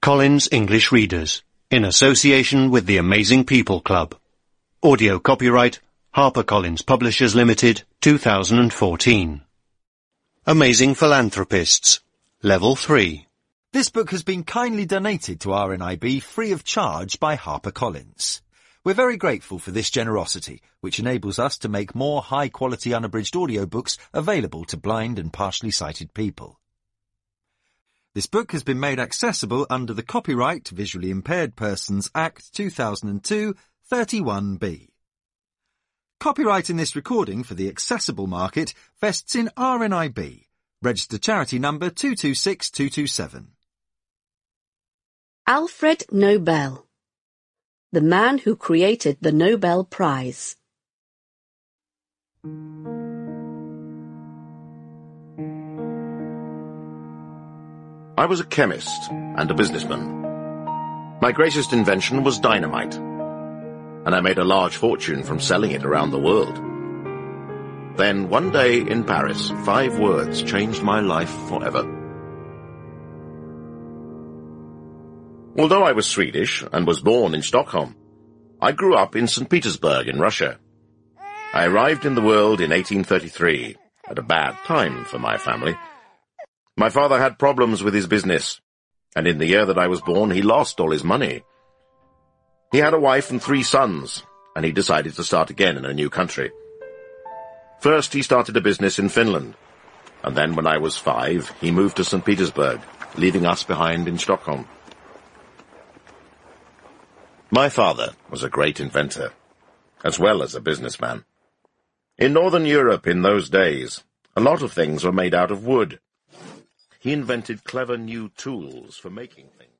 Collins English Readers, in association with the Amazing People Club. Audio copyright HarperCollins Publishers Limited, 2014. Amazing Philanthropists, Level 3. This book has been kindly donated to RNIB free of charge by HarperCollins. We're very grateful for this generosity, which enables us to make more high-quality unabridged audiobooks available to blind and partially sighted people. This book has been made accessible under the Copyright Visually Impaired Persons Act 2002, 31B. Copyright in this recording for the accessible market vests in RNIB, registered charity number 226227. Alfred Nobel, the man who created the Nobel Prize. I was a chemist and a businessman. My greatest invention was dynamite, and I made a large fortune from selling it around the world. Then, one day in Paris, 5 words changed my life forever. Although I was Swedish and was born in Stockholm, I grew up in St. Petersburg in Russia. I arrived in the world in 1833, at a bad time for my family. My father had problems with his business, and in the year that I was born, he lost all his money. He had a wife and 3 sons, and he decided to start again in a new country. First, he started a business in Finland, and then when I was 5, he moved to St. Petersburg, leaving us behind in Stockholm. My father was a great inventor, as well as a businessman. In Northern Europe in those days, a lot of things were made out of wood. He invented clever new tools for making things.